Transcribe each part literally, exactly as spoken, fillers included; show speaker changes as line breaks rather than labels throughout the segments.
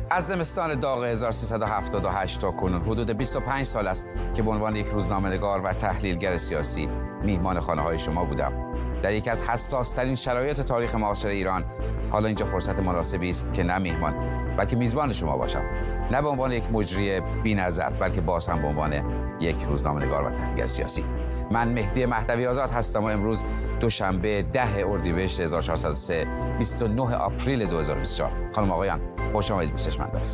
از زمستان داغ هزار و سیصد و هفتاد و هشت تا کنون حدود بیست و پنج سال است که به عنوان یک روزنامه‌نگار و تحلیلگر سیاسی میهمان خانه‌های شما بودم. در یکی از حساس‌ترین شرایط تاریخ معاصر ایران حالا اینجا فرصت مناسبی است که نه میهمان بلکه میزبان شما باشم، نه به عنوان یک مجری بی‌نظر بلکه باز هم به عنوان یک روزنامه‌نگار و تحلیلگر سیاسی. من مهدی مهدوی آزاد هستم و امروز دوشنبه ده اردیبهشت هزار و چهارصد و سه بیست و نه آپریل دو هزار و بیست و چهار. خانم آقایان خوش آمدید به چشم‌انداز.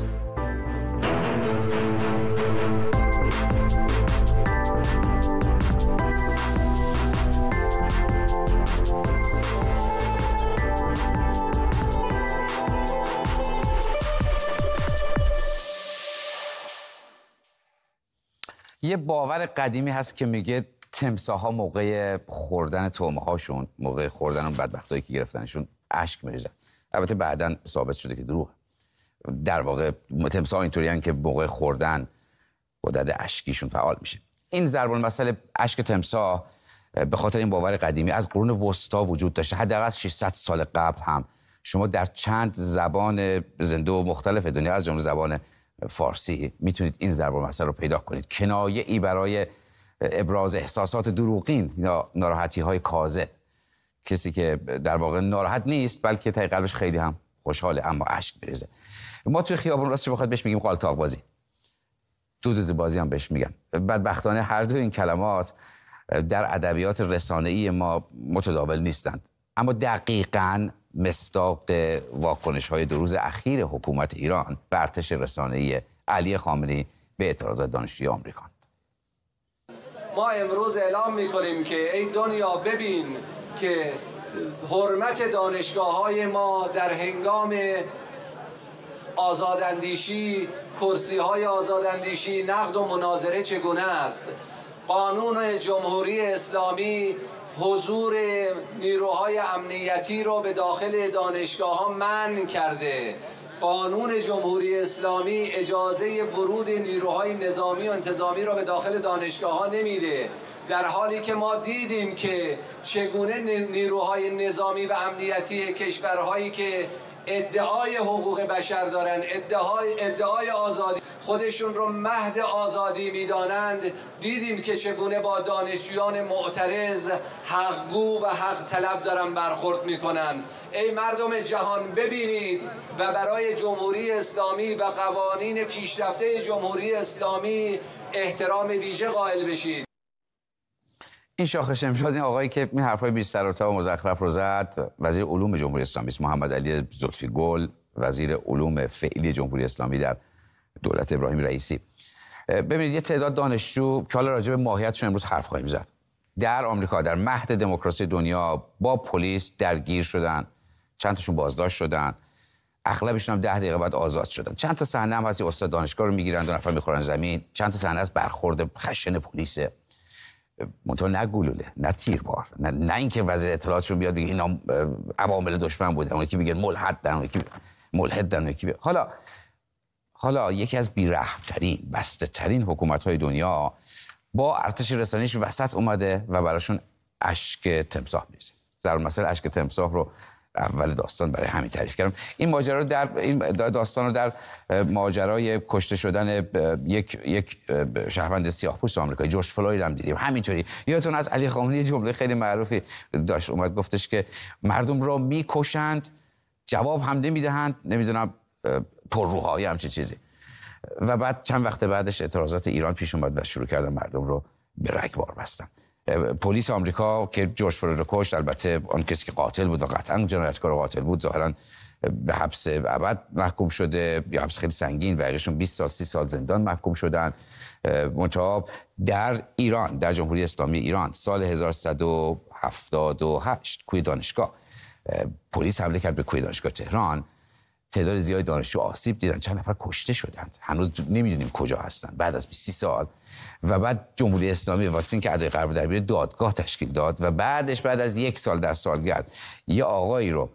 یه باور قدیمی هست که میگه تمساح‌ها موقع خوردن طعمه‌هاشون، موقع خوردن اون بدبختایی که گرفتنشون اشک میریزن. البته بعداً ثابت شده که دروغه. در واقع تمساح‌ها اینطوریان که موقع خوردن غدد اشکیشون فعال میشه. این ضرب المثل اشک تمساح به خاطر این باور قدیمی از قرون وسطا وجود داشته. حداقل ششصد سال قبل هم شما در چند زبان زنده و مختلف دنیا از جمله زبان فارسی میتونید این ضرب المثل رو پیدا کنید. کنایه ای برای ابراز احساسات دروغین یا ناراحتی های کاذب. کسی که در واقع ناراحت نیست بلکه ته قلبش خیلی هم خوشحاله اما اشک میریزه. ما توی خیابون راستش بخواد بهش میگیم قالتاق بازی. دودوزی بازی هم بهش میگن. بدبختانه هر دو این کلمات در ادبیات رسانه‌ای ما متداول نیستند، اما دقیقاً مصداق واکنش های دو روز اخیر حکومت ایران به ارتش رسانه‌ای علی خامنه‌ای به اعتراضات دانشجوی آمریکا.
ما امروز اعلام می‌کنیم که ای دنیا ببین که حرمت دانشگاه‌های ما در هنگام آزاداندیشی، کرسی‌های آزاداندیشی، نقد و مناظره چگونه است. قانون جمهوری اسلامی حضور نیروهای امنیتی را به داخل دانشگاه‌ها منع کرده. قانون جمهوری اسلامی اجازه ورود نیروهای نظامی و انتظامی را به داخل دانشگاه‌ها نمیده، در حالی که ما دیدیم که چگونه نیروهای نظامی و امنیتی کشورهایی که ادعای حقوق بشر دارن، ادعای ادعای آزادی خودشون رو مهد آزادی میدانند، دیدیم که چگونه با دانشجویان معترض، حقگو و حق طلب دارن برخورد میکنند. ای مردم جهان ببینید و برای جمهوری اسلامی و قوانین پیشرفته جمهوری اسلامی احترام ویژه قائل بشید.
این شاخ شمشاد، این آقایی که این حرفای بی سر و ته و مزخرف رو زد، وزیر علوم جمهوری اسلامی است، محمد علی زلفی گل، وزیر علوم فعلی جمهوری اسلامی در دولت ابراهیم رئیسی. ببینید یه تعداد دانشجو که حالا راجع به ماهیتشون امروز حرف خواهیم زد، در آمریکا در مهد دموکراسی دنیا با پلیس درگیر شدن، چند تاشون بازداشت شدن، اغلبشون هم ده دقیقه بعد آزاد شدن. چند تا صحنه هم هست استاد دانشگاه رو میگیرن، دو نفر میخورن زمین. چند تا صحنه از برخورد خشن پلیس، منتها نه گلوله، نه تیربار، نه, نه اینکه وزیر اطلاعاتشون بیاد بگه اینا عوامل دشمن بودن، اون یکی میگن ملحدن، اون یکی ملحدن، اون یکی حالا حالا یکی از بی‌رحم‌ترین، بسته‌ترین حکومت‌های دنیا با ارتش رسانیش وسط اومده و براشون اشک تمساح میریزه. ضرب المثل اشک تمساح رو اول داستان برای همین تعریف کردم. این ماجرا رو در این داستان رو در ماجرای کشته شدن یک یک شهروند سیاه‌پوست آمریکایی جورج فلوید هم دیدیم. همینطوری یادتون از علی خامنه‌ای جمله خیلی معروفی داشت، اومد گفتش که مردم رو میکشند، جواب هم نمیدهند، نمیدونم پرروحایی همچین چیزی. و بعد چند وقت بعدش اعتراضات ایران پیش اومد و شروع کردن مردم رو به رگبار بستن. پلیس آمریکا که جورج فلوید رو کشت، البته آن کسی که قاتل بود و قطعا جنایتکار قاتل بود، ظاهرا به حبس ابد محکوم شده یا حبس خیلی سنگین، بقیه‌شون بیست سال سی سال زندان محکوم شدن. منتها در ایران، در جمهوری اسلامی ایران سال هزار و سیصد و هفتاد و هشت کوی دانشگاه پلیس حمله کرد به کوی دانشگاه تهران. تعداد زیادی دانشجو آسیب دیدن، چند نفر کشته شدند، هنوز نمیدونیم کجا هستن بعد از بیست سال. و بعد جمهوری اسلامی واسه اینکه ادای قرار در بیاره دادگاه تشکیل داد و بعدش بعد از یک سال در سالگرد یه آقایی رو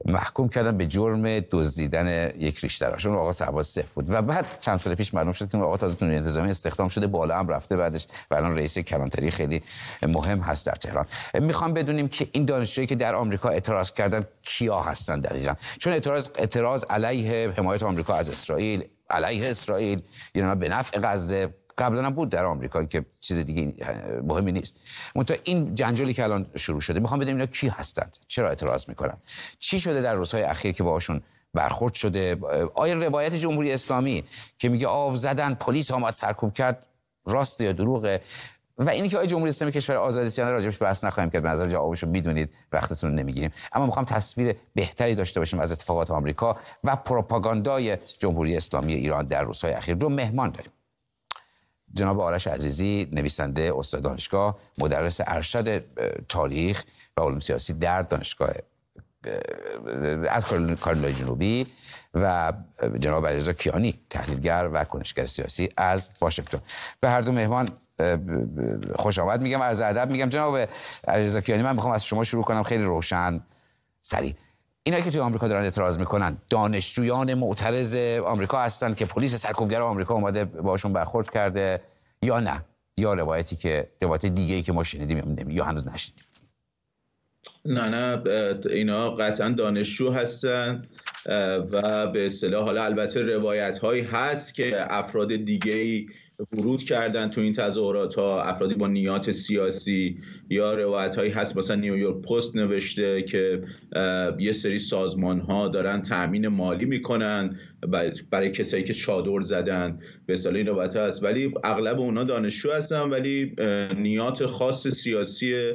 محکوم کردن به جرم دزدیدن یک ریش‌تراش. اون آقا سرباز صفر بود و بعد چند سال پیش معلوم شد که اون آقا تازه تو نیروی انتظامی استخدام شده، بالا هم رفته بعدش و الان رئیس کلانتری خیلی مهم هست در تهران. میخوام بدونیم که این دانشجویی که در آمریکا اعتراض کردن کیا هستن دقیقاً، چون اعتراض اعتراض علیه حمایت آمریکا از اسرائیل، علیه اسرائیل، یعنی به نفع غزه قبلا هم بود در آمریکا که چیز دیگه مهمی نیست. منتها این جنجالی که الان شروع شده، میخوام بدونم اینا کی هستند، چرا اعتراض میکنن، چی شده در روزهای اخیر که باهاشون برخورد شده. آیا روایت جمهوری اسلامی که میگه آب زدن پلیس آمد سرکوب کرد راست یا دروغه؟ و اینی که آیا جمهوری اسلامی کشور آزادی است یا نه راجبش بحث نخواهیم کرد، به نظر جوابشو میدونید، وقتتون رو نمیگیریم. اما میخوام تصویر بهتری داشته باشیم از اتفاقات آمریکا و پروپاگاندای جمهوری اسلامی ایران در روزهای اخیر. دو مهمان داریم. جناب آرش عزیزی، نویسنده، استاد دانشگاه، مدرس ارشد تاریخ و علوم سیاسی در دانشگاه از کارولینای جنوبی، و جناب علیرضا کیانی، تحلیلگر و کنشگر سیاسی از واشنگتن. به هر دو مهمان خوش آمد میگم، عرض ادب میگم. جناب علیرضا کیانی، من میخوام از شما شروع کنم، خیلی روشن، سریع. اینا که توی آمریکا دارن اعتراض میکنن دانشجویان معترض آمریکا هستن که پلیس سرکوبگر آمریکا اومده باشون برخورد کرده، یا نه، یا روایتی که روایت دیگه‌ای که ما شنیدیم یا هنوز نشنیدیم؟
نه نه اینا قطعا دانشجو هستن و به اصطلاح حالا البته روایت هایی هست که افراد دیگه‌ای ورود کردن تو این تظاهرات ها، افرادی با نیات سیاسی، یا روایت هایی هست مثلا نیویورک پست نوشته که یه سری سازمان ها دارن تأمین مالی میکنن برای کسایی که چادر زدن، به اصطلاح این روایت هست، ولی اغلب اونا دانشجو هستن ولی نیات خاص سیاسی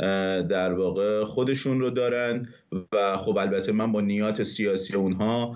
در واقع خودشون رو دارن و خب البته من با نیات سیاسی اونها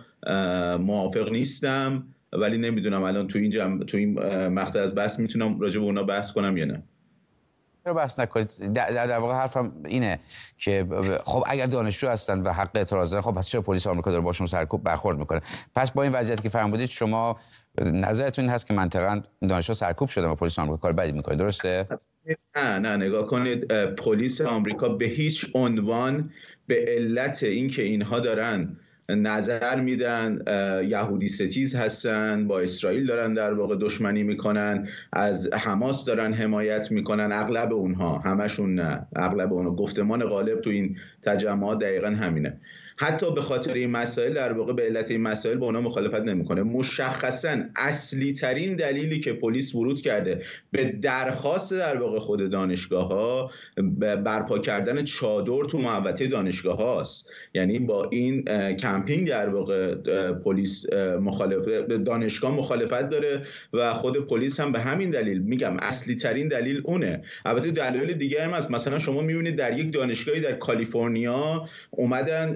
موافق نیستم، ولی نمیدونم الان تو این جمع تو این مقطع از بحث میتونم راجع به اونا بحث کنم یا نه.
چرا بحث نکنید؟ در, در واقع حرفم اینه که خب اگر دانشجو هستن و حق اعتراض دارن، خب پس چرا پلیس آمریکا داره باشون سرکوب برخورد میکنه؟ پس با این وضعیتی که فرمودید شما نظرتون این هست که منطقاً دانشجو سرکوب شده و پلیس آمریکا کار بدی میکنه، درسته؟
نه نه نگاه کنید، پلیس آمریکا به هیچ عنوان به علت اینکه اینها دارن نظر میدن یهودی ستیز هستن، با اسرائیل دارن در واقع دشمنی میکنن، از حماس دارن حمایت میکنن، اغلب اونها، همشون نه، اغلب اونها، گفتمان غالب تو این تجمعات دقیقاً همینه. حتی به خاطر این مسائل در واقع به علت این مسائل با اونا مخالفت نمیکنه. مشخصاً اصلی ترین دلیلی که پلیس ورود کرده به درخواست در واقع خود دانشگاه‌ها برپا کردن چادر تو محوطه دانشگاه هاست. یعنی با این کمپینگ در واقع پلیس مخالف دانشگاه مخالفت داره و خود پلیس هم به همین دلیل، میگم اصلی ترین دلیل اونه. البته دلایل دیگه هم هست، مثلا شما میبینید در یک دانشگاهی در کالیفرنیا اومدن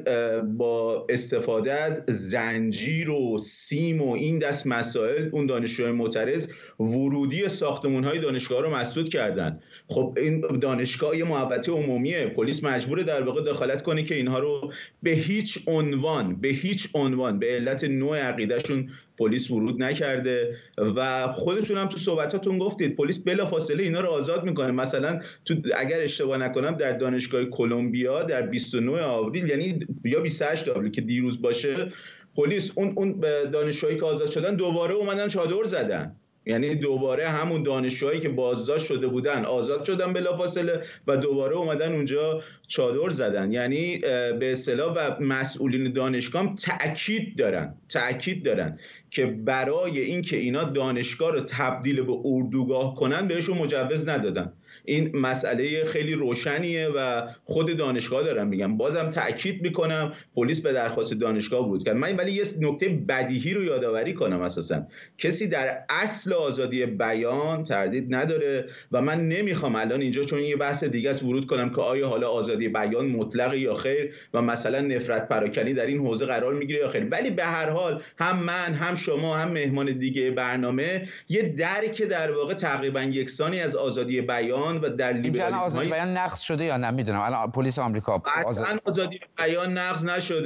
با استفاده از زنجیر و سیم و این دست مسائل اون دانشجوی معترض ورودی ساختمان‌های دانشگاه رو مسدود کردن. خب این دانشگاه یه محوطه عمومیه، پلیس مجبوره در واقع دخالت کنه که اینها رو به هیچ عنوان به هیچ عنوان به علت نوع عقیدهشون پلیس ورود نکرده و خودتون هم تو صحبتاتون گفتید پلیس بلافاصله اینا رو آزاد میکنه. مثلا تو اگر اشتباه نکنم در دانشگاه کلمبیا در بیست و نه آوریل، یعنی یا بیست و هشت آوریل که دیروز باشه، پلیس اون اون دانشجوهایی که آزاد شدن دوباره اومدن چادر زدن. یعنی دوباره همون دانشجوهایی که بازداشت شده بودن آزاد شدن بلافاصله و دوباره اومدن اونجا چادر زدن. یعنی به اصطلاح و مسئولین دانشگاه تأکید دارن تأکید دارن که برای اینکه اینا دانشگاه رو تبدیل به اردوگاه کنن بهشون مجوز ندادن. این مسئله خیلی روشنیه و خود دانشگاه دارن میگم. بازم تأکید میکنم پلیس به درخواست دانشگاه ورود کرد. من ولی یه نکته بدیهی رو یادآوری کنم، اساسا کسی در اصل آزادی بیان تردید نداره و من نمیخوام الان اینجا چون یه بحث دیگه است ورود کنم که آیا حالا آزادی بیان مطلق یا خیر و مثلا نفرت پراکنی در این حوزه قرار میگیره یا خیر، ولی به هر حال هم من هم شما هم مهمان دیگه برنامه یه درک در واقع تقریبا یکسانی از آزادی بیان و در لیبرالیسم آزادی
بیان نقض شده یا نه میدونم. الان پلیس آمریکا
آزادی بیان نقض نشده.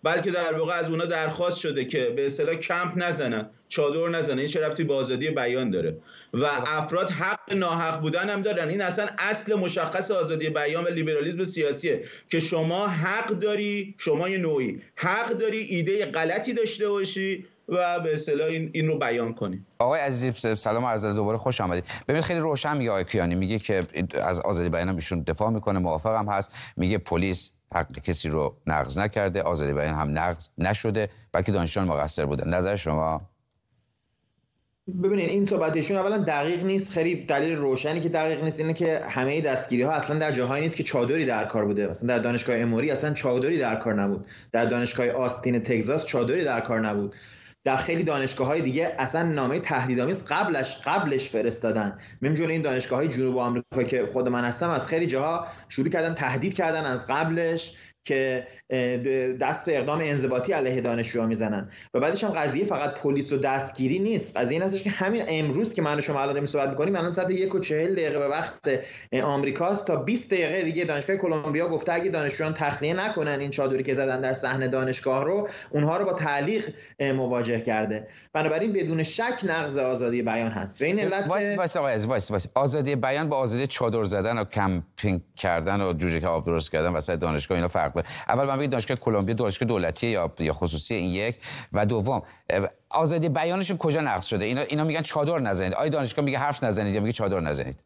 بلکه در واقع از اونا درخواست شده که به اصطلاح کمپ نزنن، چادر نزنن. این چه ربطی به آزادی بیان داره؟ و افراد حق ناحق بودن هم دارن. این اصلا اصل مشخص آزادی بیان و لیبرالیسم سیاسیه که شما حق داری، شما یه نوعی حق داری ایده غلطی داشته باشی و به اصطلاح این این رو بیان کنی.
آقای عزیز سلام عرض ادب، دوباره خوش آمدید. ببین خیلی روشن میگه آقای کیانی، میگه که از آزادی بیان هم ایشون دفاع میکنه، موافقم هست، میگه پلیس حق کسی رو نقض نکرده، آزادی بیان هم نقض نشده، بلکه دانشجویان مقصر بودن. نظر شما؟
ببینید این صحبتشون اولا دقیق نیست. خیلی دلیل روشنی که دقیق نیست اینه که همه دستگیری ها اصلا در جاهایی نیست که چادری در کار بوده. مثلا در دانشگاه اموری اصلا چادری در کار نبود، در دانشگاه آستین تگزاس چادری در کار نبود، در خیلی دانشگاه‌های دیگه اصلا نامه تهدیدآمیز قبلش قبلش فرستادن. می‌جوله این دانشگاه‌های جنوب آمریکا که خود من هستم از خیلی جاها شروع کردن تهدید کردن از قبلش که دست به اقدام انضباطی علیه دانشجوها میزنن. و بعدش هم قضیه فقط پلیس و دستگیری نیست، قضیه این هستش که همین امروز که من و شما الان داریم صحبت می‌کنیم الان ساعت یک و چهل دقیقه به وقت آمریکاست، تا بیست دقیقه دیگه دانشگاه کلمبیا گفته اگه دانشجویان تخلیه نکنن این چادری که زدن در صحن دانشگاه رو، اونها رو با تعلیق مواجه کرده. بنابراین بدون شک نقض آزادی بیان هست. به این علت
وایس وایس آقای عزیز وایس وایس آزادی بیان با آزادی چادر زدن و کمپینگ کردن و جوجه کباب درست کردن وسط دانشگاه اینا فرق داره. اول من بگید دانشگاه کلمبیا دانشگاه دولتیه یا یا خصوصی؟ این یک. و دوم آزادی بیانشون کجا نقض شده؟ اینا اینا میگن چادر نزنید، آیا دانشگاه میگه حرف نزنید یا میگه چادر نزنید؟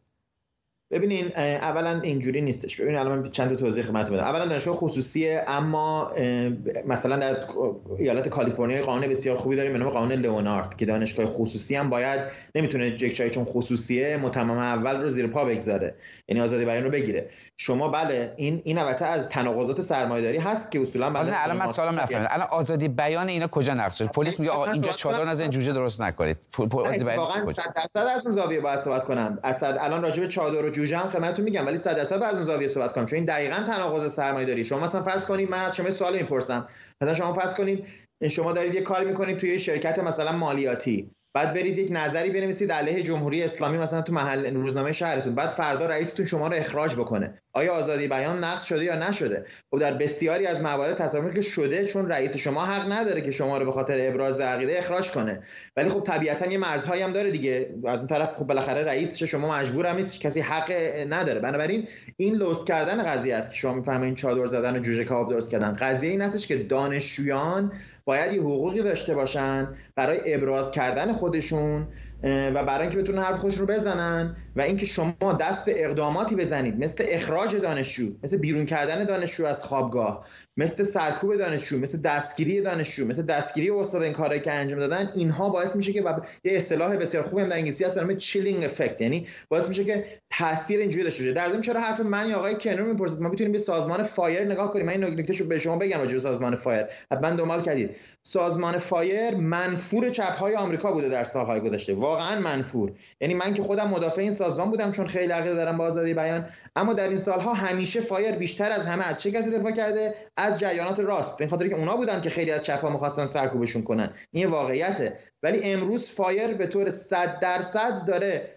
ببینین اولا اینجوری نیستش. ببینین الان من چند تا توضیح خدمتتون بدم. اولا دانشگاه خصوصیه، اما مثلا در ایالت کالیفرنیا قانون بسیار خوبی داریم به نام قانون لئونارد که دانشگاه خصوصی هم باید نمیتونه یک جایی چون خصوصیه متمم اول رو زیر پا بگذاره، یعنی آزادی بیان رو بگیره. شما بله این این البته از تناقضات سرمایه‌داری هست که اصولا بله.
نه الان من سوالم نفهمیدم. الان آزادی بیان اینا کجا نقض شد؟ پلیس میگه آقا اینجا چادر نزنید، جوجه درست نکنید. آزادی بیان
واقعا صد درصد از اون زاویه باید صحبت کنم. اصلا الان راجع به چادر و جوجه هم خدمتتون میگم، ولی صد درصد از اون زاویه صحبت کنم چون این دقیقاً تناقض سرمایه‌داری. شما مثلا فرض کنید من از شما سوال میپرسم، مثلا شما فرض کنید شما دارید یه کاری میکنید توی شرکت مثلا مالیاتی، بعد برید یک نظری بنویسید علیه جمهوری اسلامی مثلا تو محل روزنامه شهرتون، بعد فردا رئیستون شما رو اخراج بکنه، آیا آزادی بیان نقض شده یا نشده؟ خب در بسیاری از موارد تصور که شده، چون رئیس شما حق نداره که شما رو به خاطر ابراز عقیده اخراج کنه. ولی خب طبیعتاً یه مرزهایی هم داره دیگه. از اون طرف خب بالاخره رئیس شه، شما مجبور هم نیست، کسی حق نداره. بنابراین این لوس کردن قضیه است که شما میفهمید چادر زدن و جوجه کباب درست کردن. قضیه این هستش که دانشجویان باید یه حقوقی داشته باشن برای ابراز کردن خودشون و برای اینکه بتونن حرف خودشون رو بزنن، و اینکه شما دست به اقداماتی بزنید مثل اخراج دانشجو، مثل بیرون کردن دانشجو از خوابگاه، مثل سرکوب دانشجو، مثل دستگیری دانشجو، مثل دستگیری استاد، این کارهایی که انجام دادن، اینها باعث میشه که یه اصطلاح بسیار خوبی هم در انگلیسی هست به نام چیلینگ افکت، یعنی باعث میشه که تاثیر اینجوری داشته باشه. در ضمن چرا حرف من یا آقای کنر میپرسید ما میتونیم به سازمان فایر نگاه کنیم؟ من این نکتهشو به شما بگم راجع به سازمان فایر، حتما دنبال کردید. سازمان فایر منفور چپ‌های آمریکا بوده در سال‌های گذشته، واقعا منفور. یعنی من که خودم مدافع این سازمان بودم چون خیلی عقیده دارم به آزادی بیان، اما در این سال‌ها همیشه فایر بیشتر از همه از چه کسی دفاع کرده؟ از جریانات راست، به خاطر که اونا بودن که خیلی از چپ‌ها می‌خواستن سرکوبشون کنن. این واقعیته. ولی امروز فایر به طور صد درصد داره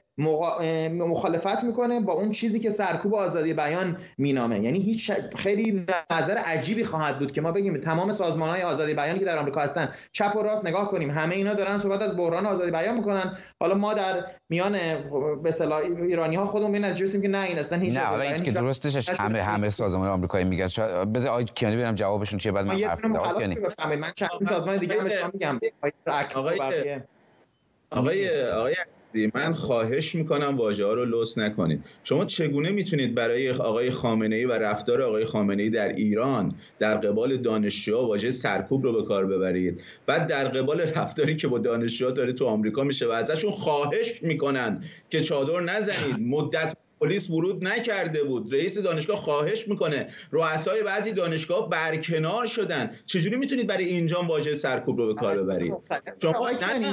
مخالفت میکنه با اون چیزی که سرکوب آزادی بیان مینامه. یعنی هیچ خیلی نظر عجیبی خواهد بود که ما بگیم تمام سازمان‌های آزادی بیانی که در آمریکا هستن چپ و راست نگاه کنیم، همه اینا دارن صحبت از بحران آزادی بیان میکنن. حالا ما در میان به اصطلاح ایرانی‌ها خودمون به نتیجه رسیدیم که نه این اصلا هیچ.
نه حالا این که درستش همه همه سازمان آمریکایی میگن. بذار آقای کیانی ببینم جوابشون چیه بعد من حرف
بزنم. من چند سازمان دیگه هم میگم.
آقای آقای آقای من خواهش میکنم واژه ها رو لوس نکنید. شما چگونه میتونید برای آقای خامنه‌ای و رفتار آقای خامنه‌ای در ایران در قبال دانشجوها واژه سرکوب رو به کار ببرید، بعد در قبال رفتاری که با دانشجوها داره تو آمریکا میشه و ازشون خواهش میکنن که چادر نزنید، مدت پلیس ورود نکرده بود، رئیس دانشگاه خواهش میکنه، رؤسای بعضی دانشگاه برکنار شدن، چجوری میتونید برای اینجا واژه سرکوب رو به کار ببرید؟
شما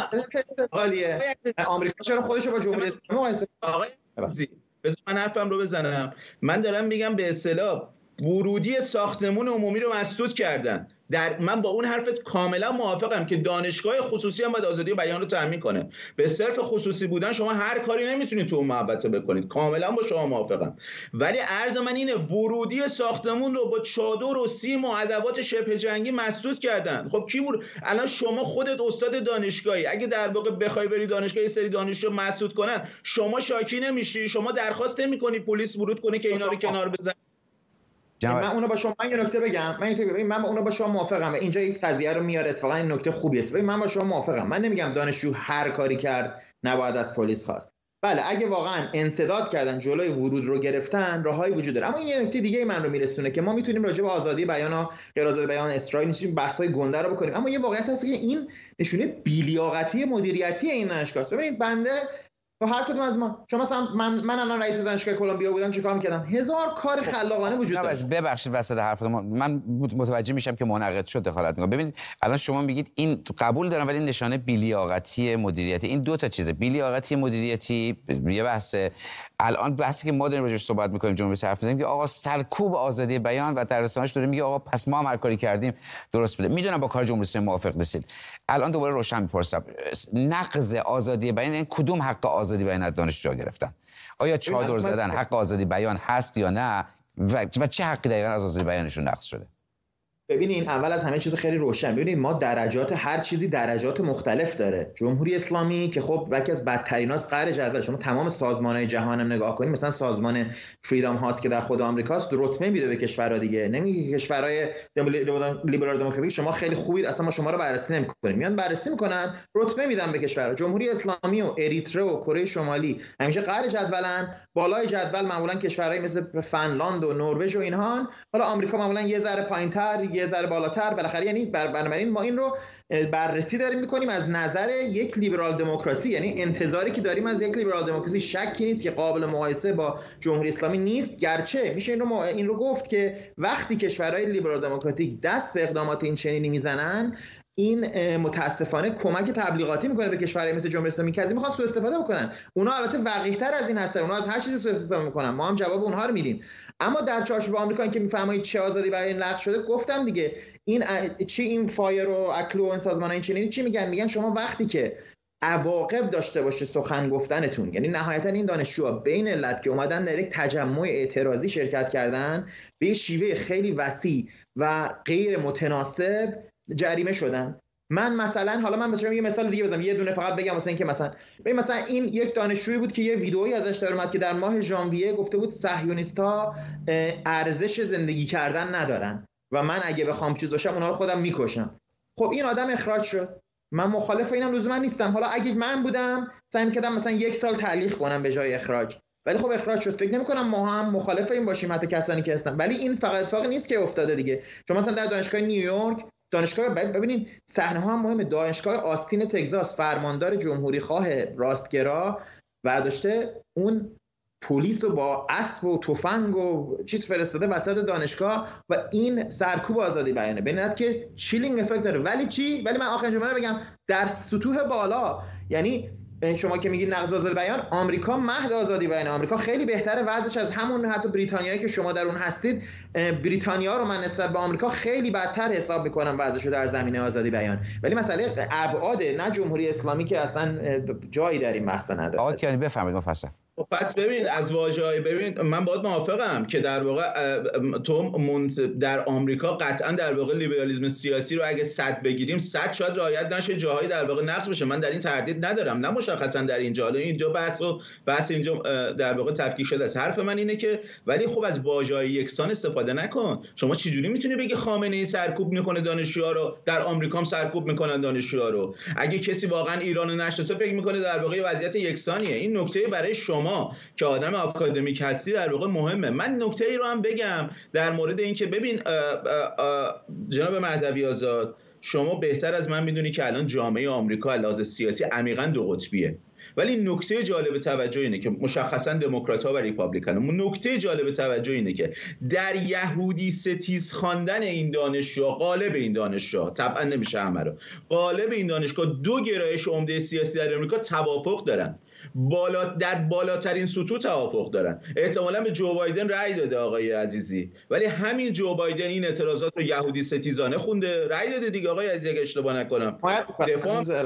نه آمریکا چرا خودش رو با جمهوری اسلامی مقایسه؟
آقای بذار من حرفم رو بزنم. من دارم میگم به اصطلاح ورودی ساختمون عمومی رو مسدود کردن. در من با اون حرفت کاملا موافقم که دانشگاه خصوصی هم باید آزادی بیان رو تضمین کنه. به صرف خصوصی بودن شما هر کاری نمیتونید تو اون محوطه بکنید، کاملا با شما موافقم. ولی عرض من اینه ورودی ساختمون رو با چادر و سیم و ادوات شبه جنگی مسدود کردن. خب کی بود؟ الان شما خودت استاد دانشگاهی، اگه در واقع بخوای بری دانشگاه سری دانشجو مسدود کنن، شما شاکی نمیشی؟ شما درخواست نمیکنی پلیس ورود کنه که اینا رو کنار بزنه؟
من اونو با شما من یه نکته بگم من اینطوری ببین من اونو با شما موافقم. اینجا یک قضیه رو میاره، اتفاقا این نکته خوبی است. ببین من با شما موافقم. من نمیگم دانشجو هر کاری کرد نباید از پلیس خواست. بله اگه واقعا انسداد کردن جلوی ورود رو گرفتن راههایی وجود داره. اما این یه نکته دیگه من رو میرسونه که ما میتونیم راجع به آزادی بیان و غیر آزادی بیان اسرائیل نشیم بحث‌های گنده رو بکنیم، اما یه واقعیت هست که این نشونه بی‌لیاقتی مدیریتی این دانشگاه است. ببینید بنده تو هر کدوم از ما، شما مثلا من من الان رئیس دانشگاه کلمبیا بودم چیکار می‌کردم؟ هزار کار خلاقانه وجود داره.
ببخشید وسط حرف من متوجه میشم که منعقد شد دخالت می‌کنم. ببینید الان شما میگید این قبول دارم ولی نشانه بی‌لیاقتی مدیریتی. این دو تا چیزه، بی‌لیاقتی مدیریتی یه بحثه. الان بحثی که ما داریم راجعش صحبت می‌کنیم جمهوری حرف می‌زنیم که آقا سرکوب آزادی بیان و در رسانه‌اش داره میگه آقا پس ما هم هر کاری کردیم درست بوده. میدونم با کار جمهوری اسلامی موافق نیستید. الان دوباره روشن می‌پرسم نقض آزادی بیان این کدوم حق آزادی بیان از دانشجو گرفتن؟ آیا چادر زدن حق آزادی بیان هست یا نه و, و چه حقی دقیقاً از آزادی بیانشون نقض شده؟
ببینین اول از همه چیز خیلی روشن. ببینید ما درجات هر چیزی درجات مختلف داره. جمهوری اسلامی که خب یکی از بدتریناست قهر جدول. شما تمام سازمان‌های جهان هم نگاه کنید، مثلا سازمان فریدم هاوس که در خود آمریکاست رتبه میده به کشورها دیگه، نمیگه کشورهای لیبرال دموکراتیک شما خیلی خوبید اصلا ما شما رو بررسی نمی‌کنیم. میان بررسی می‌کنن رتبه میدن به کشورها. جمهوری اسلامی و اریتره و کره شمالی همیشه قهر جدولن، بالای جدول معمولا کشورهای مثل فنلاند و نروژ و اینها، حالا آمریکا معمولا یه ذره پایین‌تر یه ذره بالاتر. بالاخره یعنی بنابراین ما این رو بررسی داریم میکنیم از نظر یک لیبرال دموکراسی، یعنی انتظاری که داریم از یک لیبرال دموکراسی شکی نیست که قابل مقایسه با جمهوری اسلامی نیست. گرچه میشه این رو این رو گفت که وقتی کشورهای لیبرال دموکراتیک دست به اقدامات این چنینی میزنن این متاسفانه کمک تبلیغاتی میکنه به کشورهای مثل جمهوری اسلامی که از این میخوان سوء استفاده بکنن. اونا البته وقیح‌تر از این هستن، اونا از هر چیزی سوء استفاده میکنن، ما هم جواب اونها رو میدیم. اما در چارچوب آمریکا که میفرمایید چه آزادی برای نقد شده، گفتم دیگه این چی این فایر و اکلو و این سازمان‌های این چنینی چی میگن؟ میگن شما وقتی که عواقب داشته باشه سخن گفتنتون، یعنی نهایتا این دانشجوها بین علت که اومدن در یک تجمع اعتراضی شرکت کردن به شیوه خیلی وسیع و غیر متناسب جریمه شدن. من مثلا حالا من مثلا یه مثال دیگه بزنم، یه دونه فقط بگم مثلا اینکه مثلا ببین مثلا این یک دانشجویی بود که یه ویدئویی ازش در اومد که در ماه ژانویه گفته بود صهیونیست‌ها ارزش زندگی کردن ندارن و من اگه بخوام چیز باشم اونا رو خودم میکشم. خب این آدم اخراج شد. من مخالف اینم لزوما نیستم. حالا اگه من بودم سعی می‌کردم مثلا یک سال تعلیق کنم به جای اخراج، ولی خب اخراج شد. فکر نمی‌کنم ما هم مخالف این باشیم حتی کسانی که هستن. ولی این فقط اتفاقی نیست که افتاده دیگه. شما مثلا در دانشگاه نیویورک، دانشگاه ببینید صحنه‌ها هم مهمه. دانشگاه آستین تگزاس فرماندار جمهوری خواه راستگرا برداشته اون پلیس رو با اسب و تفنگ و چیز فرستاده وسط دانشگاه و این سرکوب آزادی بیانه. ببینید که چیلینگ افکت داره. ولی چی؟ ولی من آخرین جمله رو بگم، در سطوح بالا، یعنی شما که میگید نقض آزادی بیان، آمریکا مهد آزادی بیان، آمریکا خیلی بهتره وضعش از همون حتی بریتانیایی که شما در اون هستید. بریتانیا رو من نسبت به آمریکا خیلی بدتر حساب میکنم وضعشو در زمینه آزادی بیان. ولی مسئله ابعاده، نه جمهوری اسلامی که اصلا جایی در این بحث نداره.
آقا کیانی بفرمایید مفصل.
پس ببین از واژه‌های ببین من باید موافقم که در واقع تو در آمریکا قطعا در واقع لیبرالیسم سیاسی رو اگه صد بگیریم صد شاید رعایت نشه، جاهایی در واقع نقض بشه. من در این تردید ندارم، نه مشخصا در اینجا اینجا بحث و بحث اینجا در واقع تفکیک شده است. حرف من اینه که ولی خب از واژه‌های یکسان استفاده نکن. شما چه جوری میتونی بگی خامنه‌ای سرکوب میکنه دانشجوها رو، در آمریکا هم سرکوب میکنن دانشجوها رو؟ اگه کسی واقعا ایران رو نشناسه فکر میکنه در واقع وضعیت یکسانیه. این نکته برای شما ما که آدم آکادمیک هستی در واقع مهمه. من نکته ای رو هم بگم در مورد این که ببین اه اه اه جناب مهدوی آزاد، شما بهتر از من میدونی که الان جامعه آمریکا از لحاظ سیاسی عمیقاً دو قطبیه. ولی نکته جالب توجه اینه که مشخصا دموکرات‌ها و ریپابلیکن، نکته جالب توجه اینه که در یهودی ستیز خواندن این دانشجو، غالب این دانشجو، طبعا نمیشه همه رو، غالب این دانشگاه دو گرایش عمده سیاسی در آمریکا توافق دارن، بالا در بالاترین سطوح توافق دارن. احتمالاً به جو بایدن رأی داده آقای عزیزی، ولی همین جو بایدن این اعتراضات رو یهودی ستیزانه خونده، رأی داده دیگه آقای عزیزی اگه اشتباه نکنم. دفاع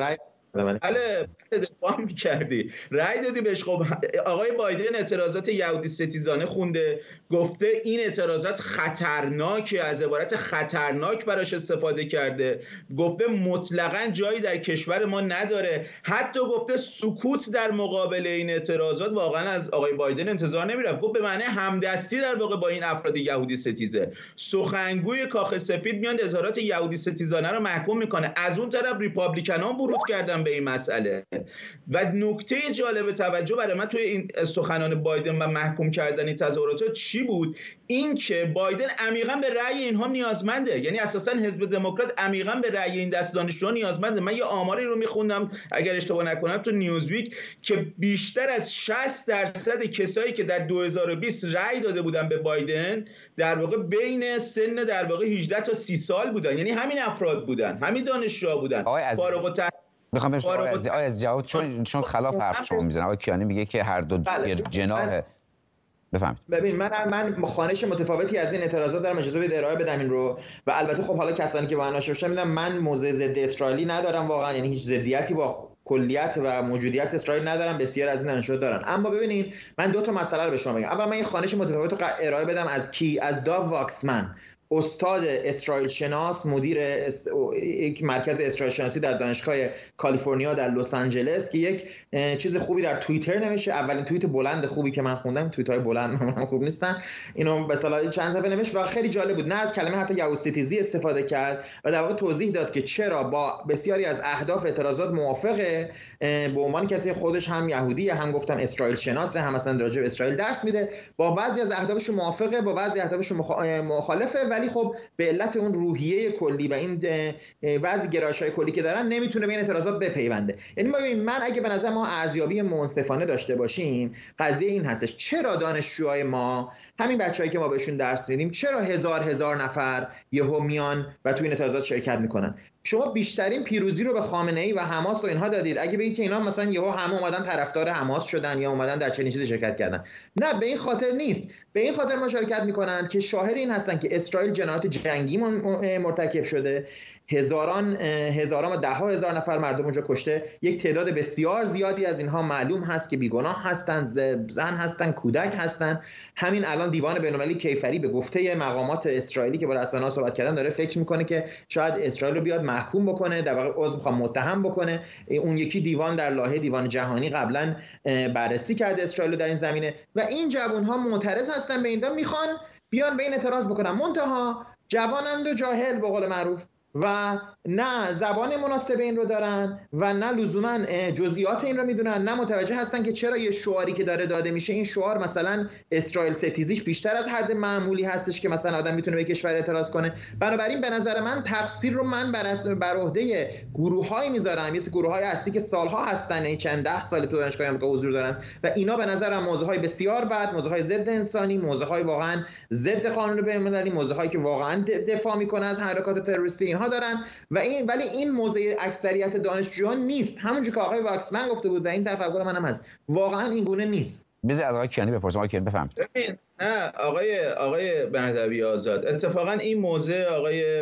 بله دفاع می‌کردی، رأی دادی بهش. خب آقای بایدن اعتراضات یهودی ستیزانه خونده، گفته این اعتراضات خطرناکه، از عبارت خطرناک براش استفاده کرده، گفته مطلقاً جایی در کشور ما نداره، حتی گفته سکوت در مقابل این اعتراضات واقعاً از آقای بایدن انتظار نمی‌رفت، گفت به معنی همدستی در واقع با این افراد یهودی ستیزه. سخنگوی کاخ سفید میاد اظهارات یهودی ستیزانه رو محکوم میکنه، از اون طرف ریپابلیکن‌ها ورود کردن به این مسئله. و نکته جالب توجه برای من توی این سخنان بایدن و محکوم کردن این تظاهرات چی بود؟ این که بایدن عمیقاً به رأی اینها نیازمنده، یعنی اساساً حزب دموکرات عمیقاً به رأی این دست دانشجوها نیازمنده. من یه آماری رو میخوندم اگر اشتباه نکنم تو نیوزویک که بیشتر از شصت درصد کسایی که در دو هزار و بیست رأی داده بودن به بایدن در واقع بین سن در واقع هجده تا سی سال بودن، یعنی همین افراد بودن، همین دانشجوها بودن. فارغ التحصیل
میخوام بهش از از جواب چون چون خلاف حرف شما میزنه. آقای کیانی میگه که هر دو جناح بفهمید.
ببین من من خانش متفاوتی از این اعتراضات دارم، اجازه بدید ارائه بدم این رو. و البته خب حالا کسانی که با من آشنا شدن میدونن من موضع ضد اسرائیلی ندارم واقعا، یعنی هیچ ضدیتی با کلیت و موجودیت اسرائیل ندارم، بسیار از این دانشجو دارن. اما ببینید من دو تا مسئله رو به شما بگم. اول من یه خانش متفاوت رو ارائه بدم از کی؟ از داو واکسمن، استاد اسرائیل شناس، مدیر اس... یک مرکز اسرائیل شناسی در دانشگاه کالیفرنیا در لس آنجلس، که یک چیز خوبی در توییتر نوشته. اولین توییت بلند خوبی که من خوندم، توییت‌های بلند من خوب نیستن، اینو به اصطلاح چند صفحه نوشت و خیلی جالب بود. نه از کلمه حتی یهودی‌ستیزی استفاده کرد و در واقع توضیح داد که چرا با بسیاری از اهداف اعتراضات موافقه، به عنوان کسی خودش هم یهودیه، هم گفتم اسرائیل شناسه، هم مثلا راجع به اسرائیل درس میده، با بعضی از اهدافش موافقه، با بعضی اهدافش مخالفه، ولی خب به علت اون روحیه کلی و این بعضی گرایش‌های کلی که دارن نمیتونه به این اعتراضات بپیونده. یعنی ما ببین، من اگه به نظر ما ارزیابی منصفانه داشته باشیم، قضیه این هستش چرا دانشجوهای ما، همین بچه‌ای که ما بهشون درس میدیم، چرا هزار هزار نفر یهو میان و تو این اعتراضات شرکت میکنن؟ شما بیشترین پیروزی رو به خامنه‌ای و حماس و اینها دادید. اگه بگید که اینا مثلا یهو همه اومدن طرفدار حماس شدن یا اومدن در چنین چیزی شرکت کردن، نه، به این خاطر نیست. به این خاطر مشارکت میکنن که شاهد این هستن که اسرائیل جنایات جنگی مرتکب شده، هزاران هزاران و ده ها هزار نفر مردم اونجا کشته، یک تعداد بسیار زیادی از اینها معلوم هست که بیگناه هستند، زن هستند، کودک هستند. همین الان دیوان بین‌المللی کیفری به گفته مقامات اسرائیلی که با رسانه‌ها صحبت کردن داره فکر میکنه که شاید اسرائیل رو بیاد محکوم بکنه، در واقع عضو میخوام متهم بکنه. اون یکی دیوان در لاهه دیوان جهانی قبلا بررسی کرده اسرائیل رو در این زمینه و این جوان‌ها معترض هستن به این، دا میخوان بیان به این اعتراض بکنن. منتها جوانند و جاهل به قول معروف و نه زبان مناسب این رو دارن و نه لزوما جزئیات این رو میدونن، نه متوجه هستن که چرا یه شعاری که داره داده میشه، این شعار مثلا اسرائیل ستیزیش بیشتر از حد معمولی هستش که مثلا آدم میتونه به کشور اعتراض کنه. بنابراین به نظر من تقصیر رو من بر بر عهده گروه‌هایی میذارم، مثل گروه‌های اصلی که سالها هستن، این چند ده سال تو دانشگاه آمریکا حضور دارن و اینا به نظرم موضوعهای بسیار بد، موضوعهای ضد انسانی، موضوعهای واقعا ضد قانون بین‌المللی، موضوعهایی که واقعا دفاع میکنه از حرکات تروریستی اینها دارن و این ولی این موضع اکثریت دانشجویان نیست. همونجوری که آقای واکسمن گفته بود و این تفکر منم هست، واقعا این گونه نیست.
بذار از آقای کیانی بپرسم. آقای کیانی بفهمید.
ببین نه آقای آقای مهدوی آزاد، اتفاقا این موضع آقای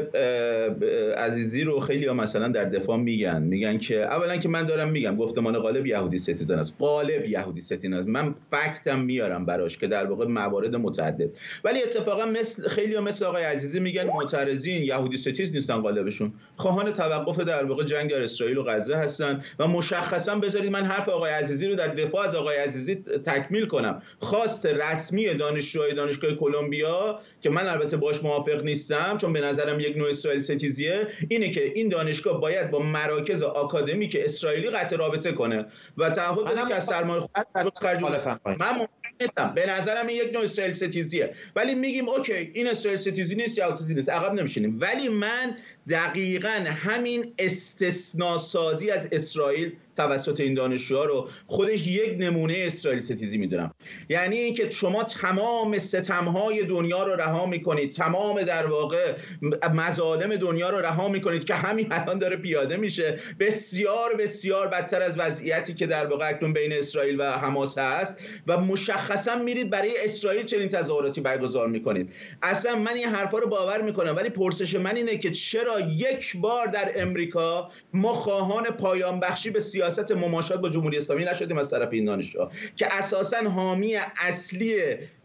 عزیزی رو خیلی ها مثلا در دفاع میگن میگن که اولا که من دارم میگم گفتمان غالب یهودی ستیزان است، غالب یهودی ستیزان است، من فکتم میارم براش که در واقع موارد متعدد، ولی اتفاقا مثل خیلی ها مثل آقای عزیزی میگن معترضین یهودی ستیز نیستن، غالبشون خواهان توقف در واقع جنگ در اسرائیل و غزه هستن و مشخصا بذارید من حرف آقای عزیزی رو در دفاع از آقای عزیزی تکمیل کنم. خواست رسمی دانش دانشجوی دانشگاه کلمبیا که من البته باش موافق نیستم چون به نظرم یک نوع اسرائیل ستیزیه، اینه که این دانشگاه باید با مراکز آکادمیک اسرائیلی قطع رابطه کنه و تعهد بده که از سرمایه من نیستم. به نظرم این یک نوع اسرائیل ستیزیه، ولی میگیم اوکی این اسرائیل ستیزی نیست یا ستیزی نیست، عقب نمیشینیم. ولی من دقیقاً همین استثناء سازی از اسرائیل توسط این دانشجوها رو خودش یک نمونه اسرائیل ستیزی میدونم. یعنی اینکه شما تمام ستمهای دنیا رو رها میکنید، تمام در واقع مظالم دنیا رو رها میکنید که همین الان داره پیاده میشه، بسیار بسیار بدتر از وضعیتی که در واقع اکنون بین اسرائیل و حماس هست، و مشخصا میرید برای اسرائیل چنین تظاهراتی برگزار میکنید. اصلا من این حرفا رو باور میکنم، ولی پرسش من اینه که چرا یک بار در امریکا ما خواهان پایان بخشی به سیاست مماشات با جمهوری اسلامی نشدیم از طرف این دانشجوها که اساساً حامی اصلی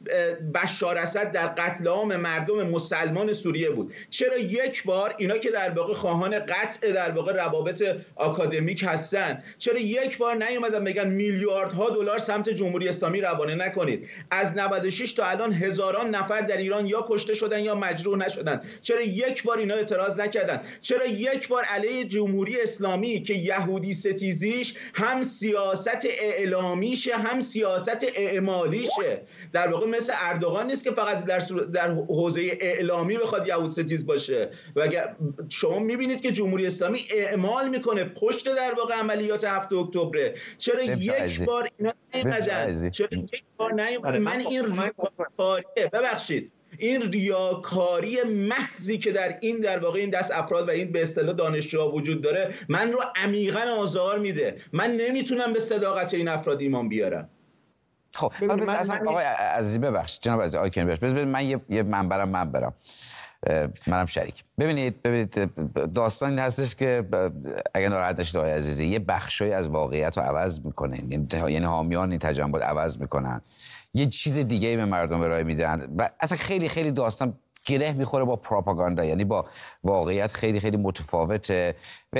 بشار اسد در قتل عام مردم مسلمان سوریه بود؟ چرا یک بار اینا که در واقع خواهان قطع در واقع روابط آکادمیک هستن، چرا یک بار نیومدن بگن میلیاردها دلار سمت جمهوری اسلامی روانه نکنید؟ از نود و شش تا الان هزاران نفر در ایران یا کشته شدن یا مجروح نشدن. چرا یک بار اینا اعتراض نکردن؟ چرا یک بار علیه جمهوری اسلامی که یهودی ستیزیش هم سیاست اعلامیشه هم سیاست اعمالیشه، در واقع مثل اردوغان نیست که فقط در در حوزه اعلامی بخواد یهود ستیز باشه. و اگر شما میبینید که جمهوری اسلامی اعمال میکنه پشت در واقع عملیات هفتم اکتبر، چرا یک بار اینا نیومدن؟ چرا یک بار نیومدن؟ من این ریاکاریه، ببخشید این ریاکاری محضی که در این در واقع این دست افراد و این به اصطلاح دانشجوها وجود داره من رو عمیقاً آزار میده. من نمیتونم به صداقت این افراد ایمان بیارم.
خب من اصلا آقای عزیزی ببخشید جناب عزیزی آقای کنی ببخشید من یه یه منبرم من برم منم شریک. ببینید ببینید داستان این هستش که اگه ناراحت نشید آقای عزیزی یه بخشی از واقعیت رو عوض میکنه، یعنی حامیان این تجمعات عوض میکنن، یه چیز دیگه ای به مردم ارائه میدن و اصلا خیلی خیلی داستان گره میخوره با پروپاگاندا، یعنی با واقعیت خیلی خیلی متفاوته.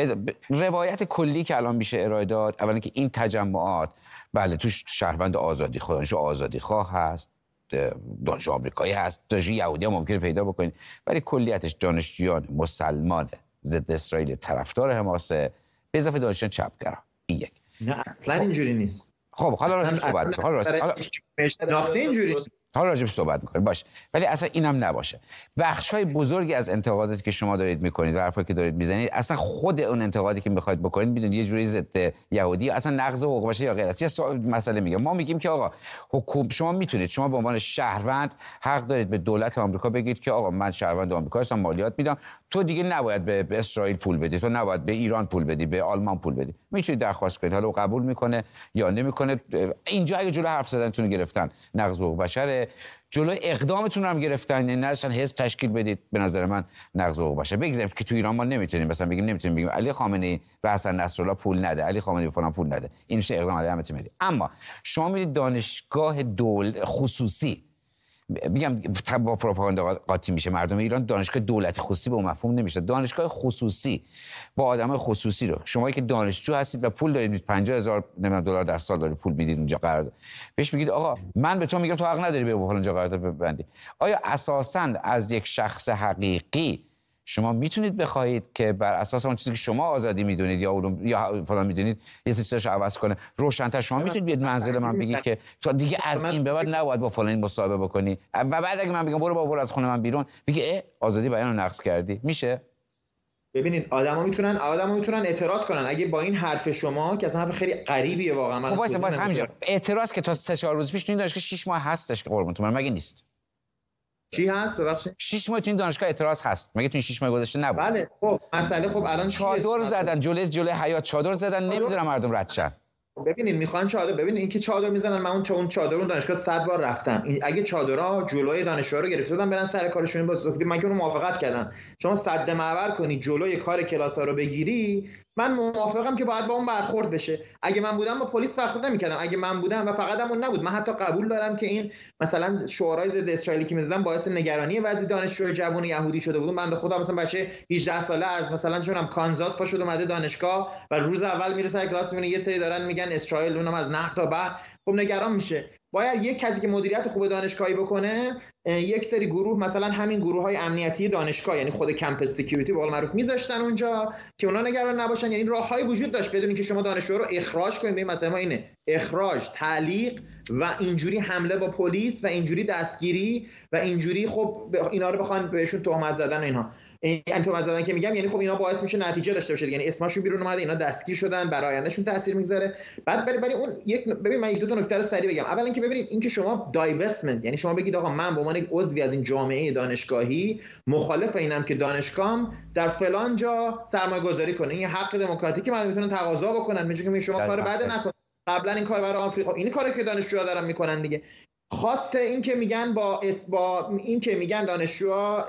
روایت کلی که الان میشه ارائه داد، اولا که این تجمعات بله توش شهروند آزادی خواه، دانشجو آزادی خواه هست، دانشجو آمریکایی هست، دانشجو یهودی هم ممکنه پیدا بکنید، ولی کلیتش دانشجویان مسلمان ضد اسرائیل طرفدار حماس به اضافه دانشجویان چپگرا. این یک.
نه اصلا اینجوری نیست.
خب حالا راجع صحبت می‌کنیم. حالا
راجع اینجوری
حالا راجع به صحبت می‌کنیم باشه، ولی اصلا اینم نباشه. بخش‌های بزرگی از انتقاداتی که شما دارید می‌کنید و حرفایی که دارید می‌زنید اصلا خود اون انتقادی که می‌خواید بکنید می‌دونید یه جوری ضد یهودی اصلا نقض حقوق بشر یا غیر است. یه مسئله میگم، ما میگیم که آقا حکومت شما میتونید شما به عنوان شهروند حق دارید به دولت آمریکا بگید که آقا من شهروند آمریکا هستم، مالیات میدم، تو دیگه نباید به اسرائیل پول بدی، تو نباید به ایران پول بدی، به آلمان پول بدی. میتونید درخواست کنید، حالا قبول میکنه یا نمیکنه. اینجا اگه جلو حرف زدنتون رو گرفتن نقض حقوق بشر، جلوی اقدامتون رو هم گرفتن، یعنی نذاشتن حزب تشکیل بدید، به نظر من نقض حقوق بشر. بگذاریم که تو ایران ما نمیتونیم مثلا بگیم نمیتونیم بگیم علی خامنه‌ای و حسن نصرالله پول نده، علی خامنه‌ای به فلان پول نده، این میشه اقدام علیه همت ملی. اما شما میرید دانشگاه دولت خصوصی، میگم با پروپاگاندا قاطی میشه مردم ایران، دانشگاه دولتی خصوصی به اون مفهوم نمیشه، دانشگاه خصوصی با آدمای خصوصی رو شما که دانشجو هستید و پول دارید پنجاه هزار دلار در سال دارید پول میدید اونجا قرارداد بهش میگید آقا من به تو میگم تو حق نداری به فلان جا قرارداد ببندی. آیا اساساً از یک شخص حقیقی شما میتونید بخواهید که بر اساس اون چیزی که شما آزادی میدونید یا علوم یا فلان میدونید یه سری چیزاشو عوض کنه؟ روشن‌تر شما میتونید بیاد منزل من بگید که تو دیگه از این به بعد نباید با فلان مصاحبه بکنی و بعد اگه من بگم برو بابا از خونه من بیرون بگی آزادی بیان رو نقض کردی؟ میشه؟
ببینید آدما میتونن آدما میتونن اعتراض کنن اگه با این حرف شما که اصلا حرف خیلی غریبیه واقعا. من
واسه واسه همینجا اعتراض که تا سه چهار روز پیش تو این دانشگاه شش ماه هستش که قربونتون من مگه نیست؟
چی هست ببخشید؟
شش ماه تو این دانشگاه اعتراض هست، مگه تو این شش ماه گذشته نبود؟
بله خب مسئله خب الان
چادر زدن جلوی جلوی حیات چادر زدن نمیذارن مردم رد شن.
ببینید میخوان چادر، ببینید این که چادر میزنن، من اون اون چادر اون دانشگاه صد بار رفتم، این اگه چادرها جلوی دانشجوها رو گرفته بودن برن سر کارشون با سوختی من که اون موافقت کردم. شما سد معبر کنی جلوی کار کلاس‌ها رو بگیری، من موافقم که باید با اون برخورد بشه. اگه من بودم با پلیس برخورد نمی‌کردم، اگه من بودم و فقط همون نبود، من حتی قبول دارم که این مثلا شعارهای ضد اسرائیلی که می‌دادن باعث نگرانی وضع دانشجوی جوان یهودی شده بود. بنده خدا مثلا بچه هجده ساله از مثلا چونم کانزاس پا شد اومده دانشگاه و روز اول میره سر کلاس می‌بینه یه سری دارن میگن اسرائیل، اونم از نقد تا بعد خب نگران میشه. باید یک کسی که مدیریت خوب دانشگاهی بکنه، یک سری گروه مثلا همین گروه‌های امنیتی دانشگاه یعنی خود کمپس سکیوریتی به قول معروف میذاشتن اونجا که اونا نگران نباشن. یعنی راه‌های وجود داشت بدون اینکه شما دانشجو رو اخراج کنید. به مثلا ما اینه اخراج، تعلیق و اینجوری حمله با پلیس و اینجوری دستگیری و اینجوری خب اینا رو بخوان بهشون تهمت زدن و اینها. این تهمت زدن که میگم یعنی خب اینا باعث میشه نتیجه داشته باشه، یعنی اسمشون بیرون اومده، اینا دستگیر شدن، برای آیندهشون تاثیر میذاره. بعد ولی ولی اون یک ببین من یک دو تا نکته رو سریع بگم. اولا اینکه ببینید اینکه شما دایوستمنت، یعنی شما بگید آقا من به عنوان یک عضوی از این جامعه دانشگاهی مخالف اینم که دانشگاهم در فلان جا سرمایه گذاری کنه، این حق دموکراتیکه، من میتونن تقاضا بکنن، میگه شما کار بد نکن. قبلا این کار برای آمریکا، این کاری که دانشجوها دارن میکنن دیگه. خواست این که میگن با با این که میگن دانشجوها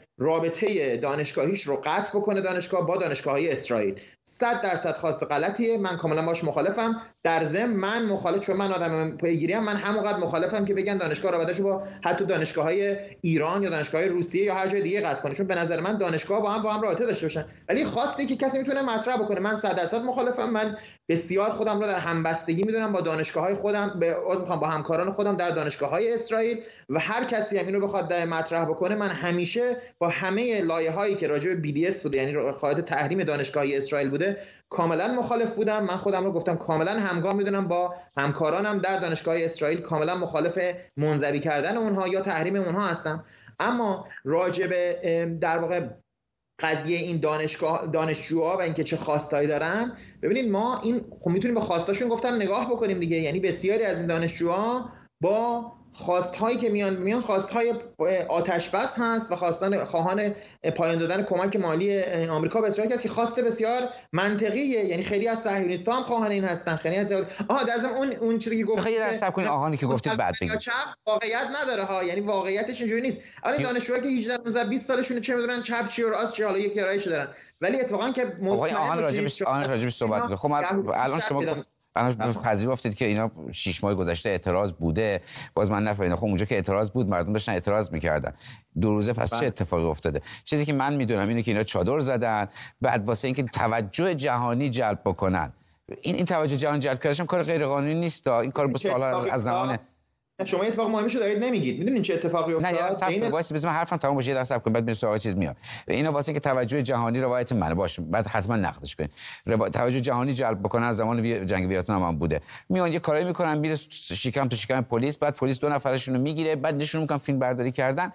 رابطه دانشگاهیش رو قطع بکنه دانشگاه با دانشگاه‌های اسرائیل، صد درصد خواست غلطیه، من کاملا باش مخالفم. در ضمن من مخالف، چون من آدم پیگیریم، من همونقدر مخالفم که بگن دانشگاه رابطه‌شو با حتی دانشگاه‌های ایران یا دانشگاه‌های روسیه یا هر جای دیگه قطع کنه، چون به نظر من دانشگاه با هم با هم رابطه داشته باشن. ولی خواسته که کسی میتونه مطرح بکنه، من صد درصد مخالفم. من بسیار خودم رو در همبستگی میدونم با دانشگاه‌های خودم، به عذر میخوام با همکاران خودم در دانشگاه‌های اسرائیل، و هر کسی هم اینو بخواد مطرح بکنه، من همیشه با همه لایه‌هایی که راجع به بی دی اس بوده، یعنی قاعده تحریم دانشگاهی اسرائیل بوده، کاملا مخالف بودم. من خودم رو گفتم کاملا همگام میدونم با همکارانم در دانشگاه اسرائیل، کاملا مخالف منزوی کردن اونها یا تحریم اونها هستم. اما راجع به در واقع قضیه این دانشگاه دانشجوها و اینکه چه خواستایی دارن، ببینید ما این خب میتونیم به خواستاشون گفتم نگاه بکنیم دیگه. یعنی بسیاری از این دانشجوها با خواستهایی که میان میان خواستهای آتش بس هست و خواستان خواهان پایان دادن کمک مالی آمریکا به اسرائیل هست که خواست بسیار منطقیه. یعنی خیلی از صهیونیست‌ها هم خواهان این هستن، خیلی از آها در ضمن اون اون چیزی که گفتید
خیلی در صبر کنید آهانی که گفتید بعد بگید
چپ واقعیت نداره ها، یعنی واقعیتش اینجوری نیست. الان دانشجوها که هجده نوزده بیست سالشونه چه میدونن چپ چی و راست چی، حالا یک رایش دارن، ولی اتفاقا که
آقای آهان راجبش آهان راجبش صحبت می‌کنه. خب الان شما الان پذیرفتید که اینا شش ماه گذشته اعتراض بوده، باز من نفهمیدم. خب اونجا که اعتراض بود مردم داشتن اعتراض میکردن دو روزه، پس چه اتفاقی افتاده؟ چیزی که من میدونم اینه که اینا چادر زدن، بعد واسه اینکه توجه جهانی جلب بکنن، این این توجه جهانی جلب کردنشون کار غیر قانونی نیست. این کار با سال‌ها از زمان
شما اتفاق مهمشو دارید نمیگید. میدونین چه اتفاقی افتاد؟
نه یه صبر وایس بزنم حرفم تمام بشه، یه لحظه صبر کن بعد میریم سراغ چیز میاد. اینا واسه که توجه جهانی روایت منه باشه، بعد حتما نقدش کنین. توجه جهانی جلب بکنن از زمان جنگ ویتنام هم بوده. میان یه کاری میکنن، میره شکم تو شکم پلیس، بعد پلیس دو نفرشون رو میگیره، بعد نشون میکنن فیلم برداری کردن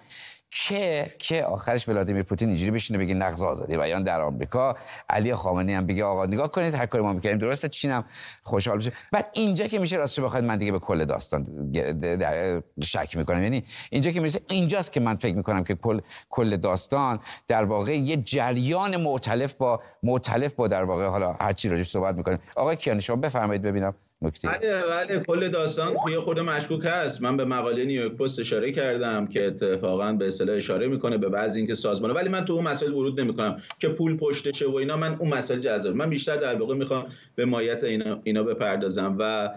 که که آخرش ولادیمیر پوتین اینجوری بشینه بگه نقض آزادی بیان در آمریکا، علی خامنه‌ای هم بگه آقا نگاه کنید هر کاری ما می‌کردیم درسته، چین هم خوشحال بشه. بعد اینجا که میشه راستش بخواید من دیگه به کل داستان در شک میکنم، یعنی اینجا که میشه اینجاست که من فکر میکنم که کل کل داستان در واقع یه جریان معتلف با معتلف با در واقع حالا هر چی راجعش صحبت میکنیم. آقای کیانی شما بفرمایید ببینم. نکته
بله بله کل داستان یه خود مشکوک هست. من به مقاله نیویورک پست اشاره کردم که اتفاقا به اصطلاح اشاره میکنه به بعضی اینکه سازمانه، ولی من تو اون مسائل ورود نمیکنم که پول پشتشه و اینا. من اون مسائل جذاب، من بیشتر در واقع میخوام به ماهیت اینا اینا بپردازم و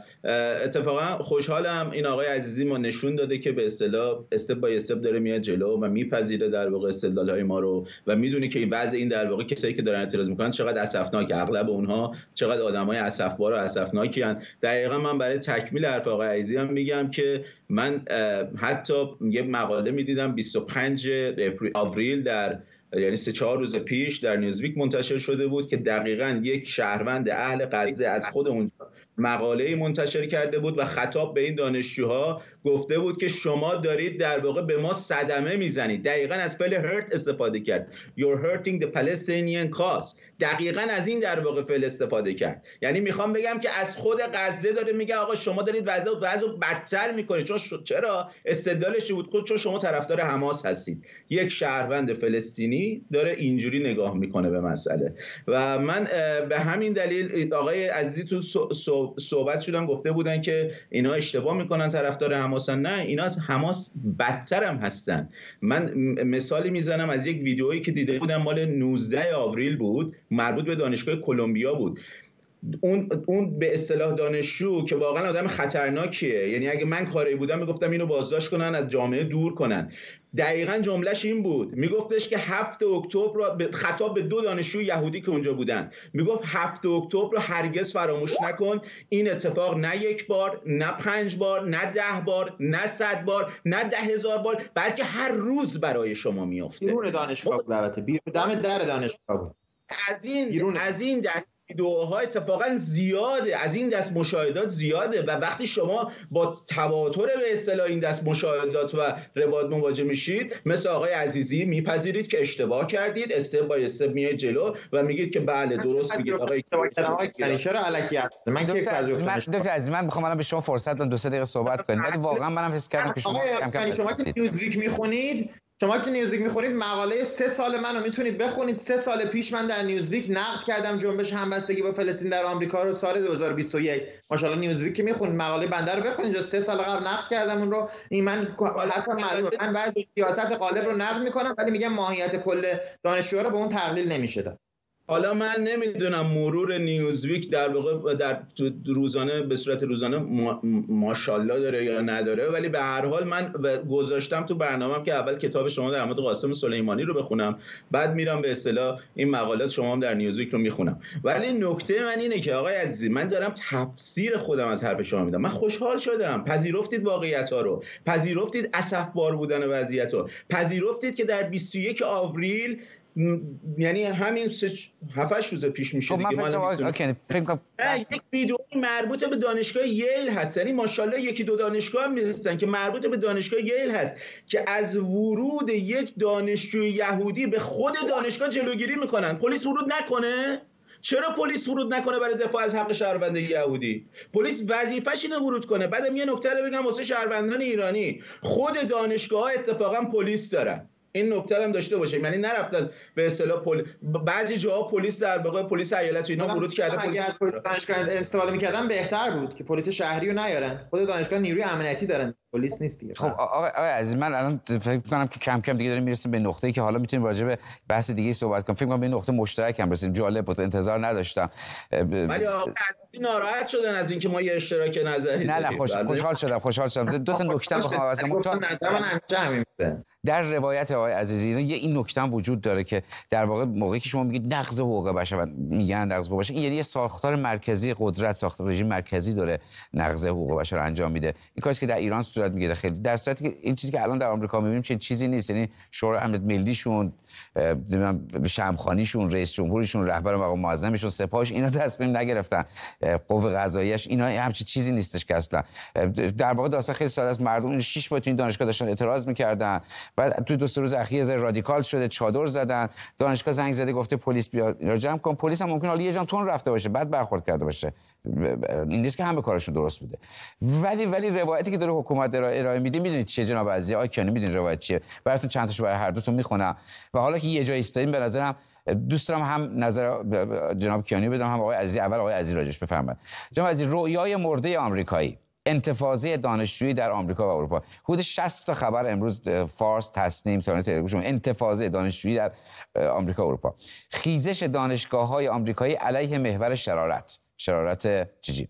اتفاقا خوشحالم این آقای عزیزی ما نشون داده که به اصطلاح استپ بای استپ داره میاد جلو و میپذیره در واقع استدلال‌های ما رو و میدونه که این وضع این در واقع کسایی که دارن اعتراض میکنن چقدر اسفناک، اغلب اونها چقدر آدمای اسفبار و اسفناکی. دقیقا من برای تکمیل حرف آقای عزیزی هم میگم که من حتی یه مقاله میدیدم بیست و پنجم آوریل در یعنی سه چهار روز پیش در نیوزویک منتشر شده بود که دقیقاً یک شهروند اهل غزه از خود اونجا مقاله‌ای منتشر کرده بود و خطاب به این دانشجوها گفته بود که شما دارید در واقع به ما صدمه میزنید. دقیقاً از فعل hurt استفاده کرد. You're hurting the Palestinian cause. دقیقاً از این در واقع فعل استفاده کرد. یعنی میخوام بگم که از خود غزه داره میگه آقا شما دارید وضع وضع بدتر میکنید. چون چرا استدلالش بود؟ خود چون شما طرفدار حماس هستید. یک شهروند فلسطینی داره اینجوری نگاه میکنه به مسئله و من به همین دلیل آقای عزیزی تو صحبت شدن گفته بودن که اینا اشتباه میکنن طرفدار حماسن. نه، اینا از حماس بدتر هم هستن. من مثالی میزنم از یک ویدئویی که دیده بودم مال نوزدهم آوریل بود، مربوط به دانشگاه کلمبیا بود. اون اون به اصطلاح دانشجو که واقعا آدم خطرناکیه، یعنی اگه من کاری بودم میگفتم اینو بازداشت کنن، از جامعه دور کنن. دقیقاً جملهش این بود، میگفتش که هفت اکتبر رو خطاب به دو دانشجو یهودی که اونجا بودن، میگفت هفت اکتبر رو هرگز فراموش نکن. این اتفاق نه یک بار، نه پنج بار، نه ده بار، نه صد بار، نه ده هزار بار، بلکه هر روز برای شما میفته.
بیرون دانشگاه بود، البته بیرون دم در دانشگاه بود.
از این از این ویدئوها اتفاقا زیاده، از این دست مشاهدات زیاده و وقتی شما با تواتر به اصطلاح این دست مشاهدات و روایت مواجه میشید، مثل آقای عزیزی میپذیرید که اشتباه کردید، استپ بای استپ میاد جلو و میگید که بله درست میگید آقای
آقای چرا الکی من که
دکتر عزیز من میخوام الان به شما فرصت بدم دو سه دقیقه صحبت کنید، ولی واقعا منم حس کردم که شما کم کم
شما که نیوزویک میخونید شما که نیوزویک میخونید مقاله سه سال منو میتونید بخونید. سه سال پیش من در نیوزویک نقد کردم جنبش همبستگی با فلسطین در آمریکا رو سال دو هزار و بیست و یک. ماشاءالله نیوزویک که میخونید مقاله بنده رو بخونید، اینجا سه سال قبل نقد کردم اون رو. این من حرفم معلومه، من بعضی سیاست غالب رو نقد میکنم ولی میگم ماهیت کل دانشجوها رو به اون تقلیل نمیشه داد.
حالا من نمیدونم مرور نیوزویک در واقع در روزانه به صورت روزانه ما... ماشاءالله داره یا نداره، ولی به هر حال من گذاشتم تو برنامه‌ام که اول کتاب شما در مورد قاسم سلیمانی رو بخونم، بعد میرم به اصطلاح این مقالات شما هم در نیوزویک رو میخونم. ولی نکته من اینه که آقای عزیزی من دارم تفسیر خودم از حرف شما میدم. من خوشحال شدم پذیرفتید واقعیت‌ها رو، پذیرفتید اسفبار بودن وضعیت رو، پذیرفتید که در بیست و یک آوریل یعنی همین هفت هشت روز پیش میشه دیگه ما
فکر کنم
یک ویدئو مربوط به دانشگاه ییل هست، یعنی ماشاءالله یکی دو دانشگاه هم میرسن که مربوط به دانشگاه ییل هست که از ورود یک دانشجوی یهودی به خود دانشگاه جلوگیری میکنن. پلیس ورود نکنه؟ چرا پلیس ورود نکنه برای دفاع از حق شهروند یهودی؟ پلیس وظیفه‌ش اینه ورود کنه. بعدم یه نکته رو بگم واسه شهروندان ایرانی، خود دانشگاه‌ها اتفاقا پلیس دارن، این نکته هم داشته باشه، یعنی نرفتن به اصطلاح پل... بعضی جاها پلیس در واقع پلیس ایالت و اینا ورود کرده.
اگه از پلیس دانشگاه استفاده می‌کردن بهتر بود که پلیس شهری رو نیارن. خود دانشگاه نیروی امنیتی دارن، پلیس نیست دیگه.
خب آقا آقا عزیز من الان فکر می‌کنم که کم کم دیگه داریم میرسیم به نقطه‌ای که حالا میتونیم راجع به بحث دیگه صحبت کنیم. فکر می‌کنم به این نقطه مشترک هم رسیدیم. جالب بود، انتظار نداشتم.
ولی آقا ناراحت شدن از اینکه ما یه اشتراک نظری
نه نه خوش... خوشحال شدم خوشحال شدم. دو تا نکته می‌خوام عوض کنم.
نظر من همین میشه.
در روایت آقای عزیزی یه این نکته هم وجود داره که در واقع موقعی که شما میگید نقض حقوق بشر، میگن نقض حقوق بشر، این یعنی یه ساختار مرکزی قدرت، ساختار رژیم مرکزی داره نقض حقوق بشر انجام میده. این کاری که در ایران صورت میگیره خیلی، در صورتی که این چیزی که الان در آمریکا میبینیم چه چیزی نیست. یعنی شورای امنیت ملیشون، نمیدونم شمخانیشون، رئیس جمهورشون، رهبر مقام معظمشون، سپاهش اینا تصمیم نگرفتن، قوه قضاییش، اینا همچین چیزی نیستش که اصلا. در واقع داستان خیلی ساده است. مردم این شش بار تو این دانشگاه داشتن اعتراض میکردن، بعد تو دو سه روز اخیر زیر رادیکال شده، چادر زدن، دانشگاه زنگ زده گفته پلیس بیا اینا جمع کن. پلیس هم ممکنه حالا یه جام تون رفته باشه، بعد برخورد کرده باشه، این نیست که همه کارشون درست بوده. ولی ولی روایتی که داره حکومت ارائه میده، میدونید چیه جناب عزیز؟ آقای کیانی میدونید روایت چیه؟ براتون چند تاشو برای هر دوتون میخونم و حالا که یه جای ایستادیم به نظرم دوست دارم هم نظر جناب کیانی بدم هم آقای عزیزی. اول آقای عزیزی راجعش بفرمایید. جناب عزیزی، رویای مرده آمریکایی، انتفاضه دانشجویی در آمریکا و اروپا. حدود شصت تا خبر امروز فارس، تصنیم، تلویزیون تلگرام، انتفاضه دانشجویی در آمریکا و اروپا. خیزش دانشگاه‌های آمریکایی علیه محور شرارت. شرارت چیجی.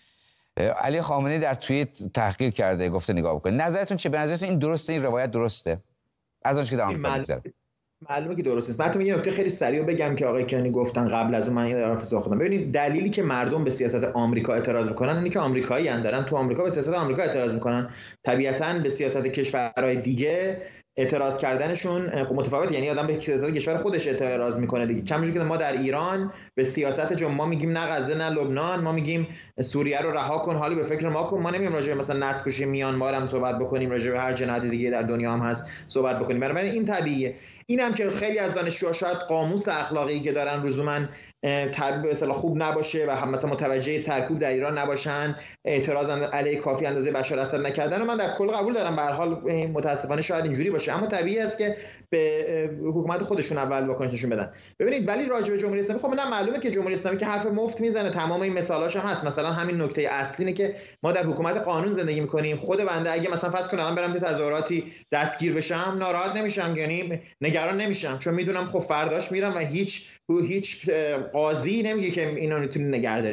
علی خامنه‌ای در توییت تحقیر کرده، گفته نگاه بکنید. نظرتون چه؟ به نظرتون این درسته؟ این روایت درسته؟ از آنچه که در آمریکا می‌گذره.
معلومه که درست نیست. من تو یه نکته خیلی سریع بگم که آقای کیانی گفتن قبل از اون، من یه حرف ساختم. ببینید دلیلی که مردم به سیاست آمریکا اعتراض میکنن اینه که آمریکایی‌اند، دارن تو آمریکا به سیاست آمریکا اعتراض میکنن. طبیعتاً به سیاست کشورهای دیگه اعتراض کردنشون خب متفاوته، یعنی آدم به سیاست کشور خودش اعتراض میکنه دیگه. چند که ما در ایران به سیاست جمهور ما میگیم نه غزه نه لبنان، ما میگیم سوریه رو رها کن، حالی به فکر ما کن. ما نمیگیم راجع به مثلا نسل‌کشی میانمار هم صحبت بکنیم، راجع به هر جنایت دیگه در دنیا هم هست صحبت بکنیم. برای این طبیعیه. اینم که خیلی از دانشجوها شاید قاموس اخلاقی که دارن لزوما تعبیر به اصطلاح خوب نباشه و هم مثلا متوجه ترکوب در ایران نباشن، اعتراض علیه کافی اندازه بشار اسد نکردن، و من در کل قبول دارم. به هر حال متاسفانه شاید اینجوری باشه، اما طبیعی است که به حکومت خودشون اول واکنش نشون بدن. ببینید ولی راجع به جمهوری اسلامی خب نه، معلومه که جمهوری اسلامی که حرف مفت میزنه، تمام این مثالاش هم هست. مثلا همین نکته اصلی اینه که ما در حکومت قانون زندگی میکنیم. خود بنده اگه مثلا فرض کنم الان برم تو تظاهراتی دستگیر بشم، ناراحت نمیشم، یعنی نگران نمیشم، چون میدونم خب فرداش میرم و هیچ هیچ قاضی نمیگه که اینو میتونید نگه دارید.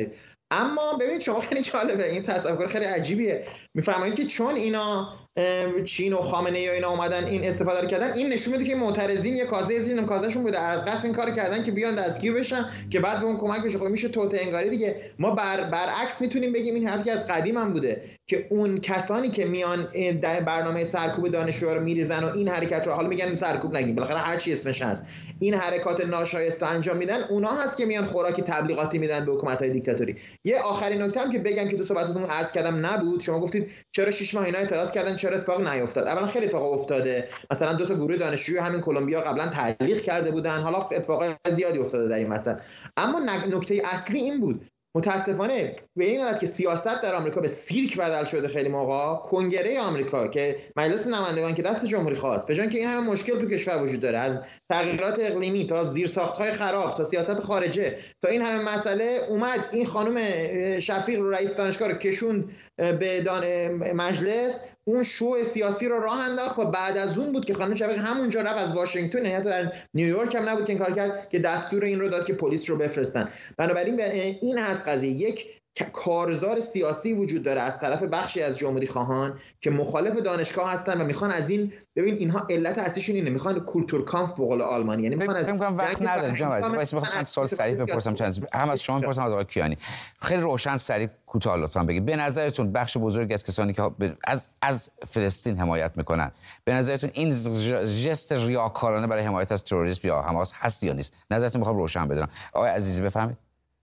اما ببینید شما خیلی جالبه، این تصور خیلی عجیبیه. میفرمایید که چون اینا چین و خامنه ای و اینا اومدن این استفاده رو کردن، این نشون میده که معترضین یه کاسه زیر کاسهشون بوده، از قصد این کارو کردن که بیان دستگیر بشن که بعد به اون کمک بشه. خب میشه توطئه انگاری دیگه. ما بر برعکس میتونیم بگیم این حرفی از قدیم هم بوده که اون کسانی که میان برنامه سرکوب دانشجوها رو میریزن و این حرکت رو، حالا میگن سرکوب نگیم، بالاخره هر چی اسمش هست، این حرکات ناشایسته انجام میدن، اونا هست که میان خوراک تبلیغاتی میدن به حکومت‌های دیکتاتوری. یه آخرین نکته هم که بگم که تو صحبتتون عرض کردم نبود، شما گفتید چرا شش ماه اینا اعتراض کردن، چرا اتفاق نیفتاد؟ اولا خیلی اتفاق افتاده. مثلا دو تا گروه دانشجوی همین کلمبیا قبلا تعلیق کرده بودن، حالا اتفاقای زیادی افتاده در این مسئله. اما نکته اصلی این بود، متاسفانه به این حالت که سیاست در آمریکا به سیرک بدل شده. خیلی موقع کنگره آمریکا که مجلس نمایندگان که دست جمهوری خواست، به جای اینکه این همه مشکل تو کشور وجود داره، از تغییرات اقلیمی تا زیرساخت‌های خراب تا سیاست خارجه تا این همه مسئله، اومد این خانم شفیق رو، رئیس دانشگاه رو کشوند به دان مجلس، اون شو سیاسی رو راه انداخت و بعد از اون بود که خانم شفیق همونجا رفت از واشنگتن، یعنی در نیویورک هم نبود که این کار کرد، که دستور این رو داد که پلیس رو بفرستن. بنابراین این هست قضیه. یک کارزار سیاسی وجود داره از طرف بخشی از جمهوری خواهان که مخالف دانشگاه هستن و میخوان از این، ببین اینها علت اصلیشون اینه، میخوان کولتور کامپ به قول آلمانی، یعنی میخوان
فکر کنم وقت نداریم جناب عزیز، واسه میخوام چند سوال سریع بپرسم، چند هم از شما میپرسم از آقای کیانی. خیلی روشن سریع کوتاه لطفا بگید، به نظرتون بخش بزرگی از کسانی که از از فلسطین حمایت میکنن، به نظرتون این ژست ریاکارانه برای حمایت از تروریسم یا حماس هست یا نیست؟ نظرتون میخوام روشن بدونم. آقای عزیزی بفرمایید.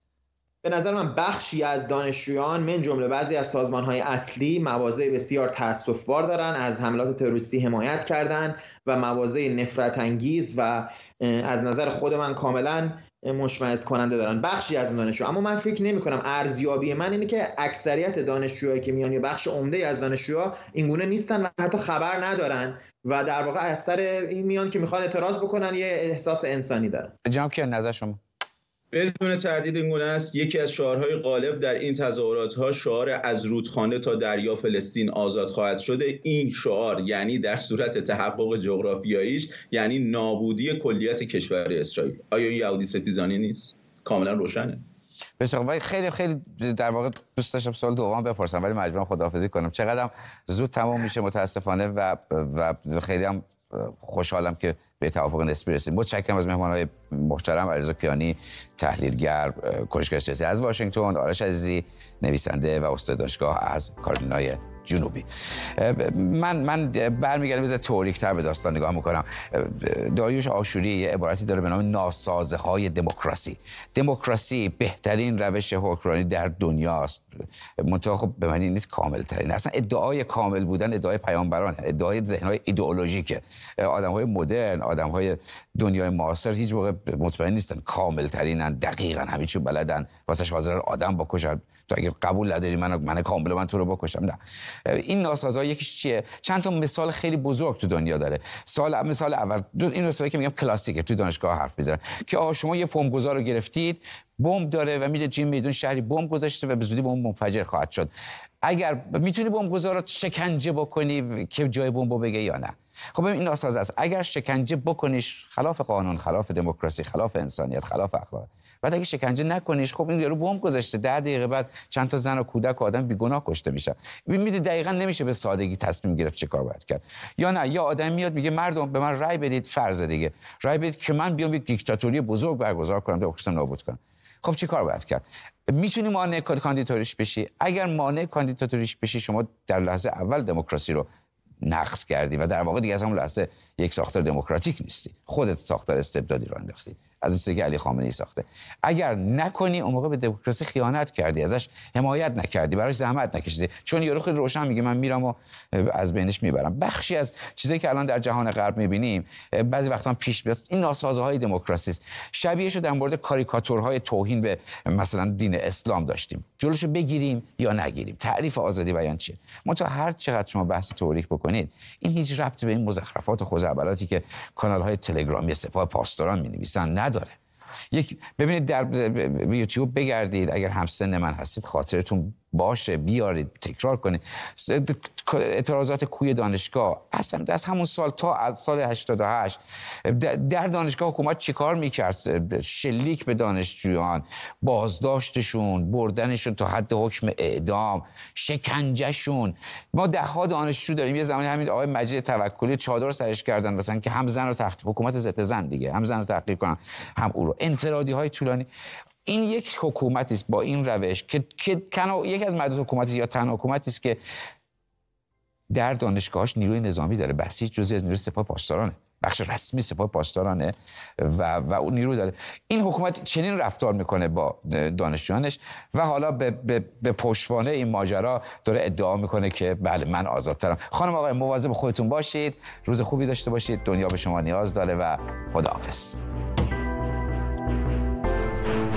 به نظر من بخشی از دانشجویان من جمله بعضی از سازمان‌های اصلی مواضع بسیار تأسف‌بار دارن، از حملات تروریستی حمایت کردن و مواضع نفرت انگیز و از نظر خود من کاملا مشمئز کننده دارن بخشی از اون دانشجو. اما من فکر نمی‌کنم، ارزیابی من اینه که اکثریت دانشجوهایی که میان یا بخش عمده از دانشجوها اینگونه نیستن و حتی خبر ندارن و در واقع از سر این میان که میخوان اعتراض بکنن یه احساس انسانی دارن.
جناب که نظر شما؟
بدون تردید این گونه است. یکی از شعارهای غالب در این تظاهرات‌ها شعار از رودخانه تا دریا فلسطین آزاد خواهد شده. این شعار یعنی در صورت تحقق جغرافیاییش یعنی نابودی کلیت کشور اسرائیل. آیا این یهودی ستیزانی نیست؟ کاملا روشنه.
بسیار خیلی خیلی در واقع دوست داشتم سوال دوم بپرسم ولی مجبورم خداحافظی کنم. چقدرم زود تمام میشه متاسفانه و و خیلی هم خوشحالم که به توافق نسبی رسید. متشکرم از مهمان‌های محترم، علیرضا کیانی تحلیلگر کنشگر سیاسی از واشنگتن، آرش عزیزی نویسنده و استاد دانشگاه از کارولینای جنوبی. من من برمیگردم بذار تئوریک‌تر به داستان نگاه می‌کنم. داریوش آشوری یه عبارتی داره به نام ناسازه‌های دموکراسی. دموکراسی بهترین روش حکمرانی در دنیاست. منتها خب به معنی نیست کامل‌ترین. اصلا ادعای کامل بودن ادعای پیامبران، ادعای ذهن‌های ایدئولوژیکه. آدم‌های مدرن، آدم‌های دنیای معاصر هیچ موقع مطمئن نیستن کامل‌ترینن، دقیقاً همه چیو بلدن، واسش حاضر آدم بکشن. تو اگه قبول نداری من من کامل من تو رو بکشم. نه، این ناسازها یکیش چیه؟ چند تا مثال خیلی بزرگ تو دنیا داره. سال مثال اول این مثالی که میگم کلاسیکه، تو دانشگاه حرف میزنن که آ شما یه بمبگذار رو گرفتید، بمب داره و میده توی میدون شهری بمب گذاشته و به زودی بمب منفجر خواهد شد. اگر میتونی بمبگذار رو شکنجه بکنی که جای بمب بگه یا نه؟ خب این ناسازه است. اگر شکنجه بکنیش خلاف قانون، خلاف دموکراسی، خلاف انسانیت، خلاف اخلاق. بعد اگه شکنجه نکنیش، خب این یارو بمب گذاشته، ده دقیقه بعد چند تا زن و کودک و آدم بیگناه کشته میشن. میدید دقیقاً نمیشه به سادگی تصمیم گرفت چه کار باید کرد. یا نه، یا آدم میاد میگه مردم به من رأی بدید، فرض دیگه رأی بدید که من بیام یک دیکتاتوری بزرگ برگزار کنم، دموکراسی نابود کنم. خب چه کار باید کرد؟ میتونی مانع کاندیداتوریش بشی. اگر مانع کاندیداتوریش بشی، شما در لحظه اول دموکراسی رو نقض کردی و در واقع دیگه از همون لحظه یک ساختار دموکراتیک نیستی، خودت ساختار استبدادی رو انداختی از چیزی که علی خامنه‌ای ساخته. اگر نکنی اون موقع به دموکراسی خیانت کردی، ازش حمایت نکردی، براش زحمت نکشیدی. چون یارو خیلی روشن میگه من میرم و از بینش میبرم. بخشی از چیزایی که الان در جهان غرب میبینیم بعضی وقتا پیش میاد، این ناسازه‌های دموکراسی است. شبیهشو در مورد کاریکاتورهای توهین به مثلا دین اسلام داشتیم. جلوشو بگیریم یا نگیریم. تعریف آزادی بیان چیه؟ منتها هر چقدر شما بحث تئوریک بکنید، این هیچ ربطی به این مزخرفات و خزعبلاتی که کانال‌های تلگرامی سپاه پاسداران می‌نویسن نداره. یک ببینید در یوتیوب بگردید، اگر همسن من هستید خاطرتون باشه بیارید تکرار کنید. اعتراضات کوی دانشگاه اصلا از همون سال تا سال هشتاد و هشت در دانشگاه حکومت چیکار میکرد؟ شلیک به دانشجویان، بازداشتشون، بردنشون تا حد حکم اعدام، شکنجهشون. ما ده ها دانشجو داریم. یه زمانی همین آقای مجید توکلی چادر سرش کردن مثلا که هم زن رو تحقیق، حکومت ضد زن دیگه، هم زن رو تحقیق کنن هم او رو. انفرادی های طولانی. این یک حکومتی است با این روش که که یکی از معدود حکومتی یا تنها حکومتی است که در دانشگاهش نیروی نظامی داره. بسیج جزئی از نیروی سپاه پاسدارانه، بخش رسمی سپاه پاسدارانه و و اون نیرو داره. این حکومت چنین رفتار میکنه با دانشجویانش و حالا به به, به پشتوانه این ماجرا داره ادعا میکنه که بله من آزادترم. خانم آقای مواظب خودتون باشید، روز خوبی داشته باشید، دنیا به شما نیاز داره و خداحافظ.